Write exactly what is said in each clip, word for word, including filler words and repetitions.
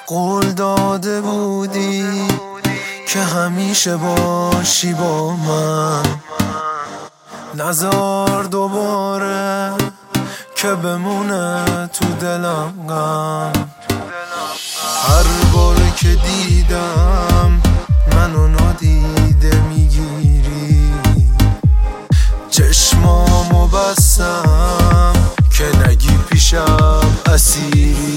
قول داده بودی که همیشه باشی با من، نزار دوباره که بمونه تو دلم غم. هر بار که دیدم منو نادیده میگیری، چشمامو بستم که نگی پیشم اسیری.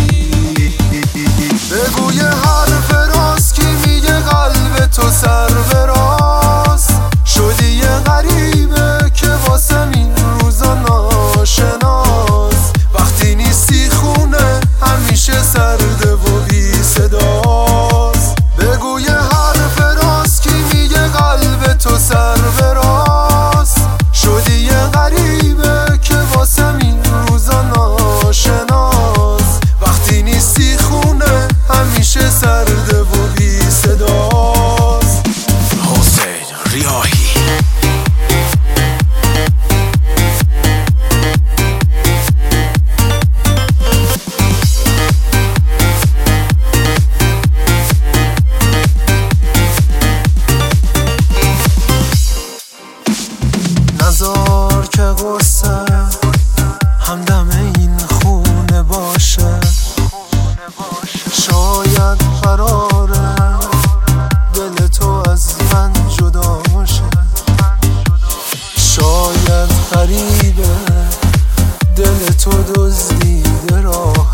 بگو یه حرف راست کی میگه قلب تو سر به راست، شدی یه غریبه که واسه این روزا ناشناس. وقتی نیستی خونه همیشه سرده و بی صداست. بگو یه حرف راست کی میگه قلب تو سر به راست، شدی یه غریبه که واسه این روزا ناشناس. وقتی نیستی خونه همیشه سرده و بی صداست. حسین ریاحی. نزار که غصه همدم این خونه باشه، شاید قراره دل تو از من جدا شه. شاید غریبه دل تو دزدیده راه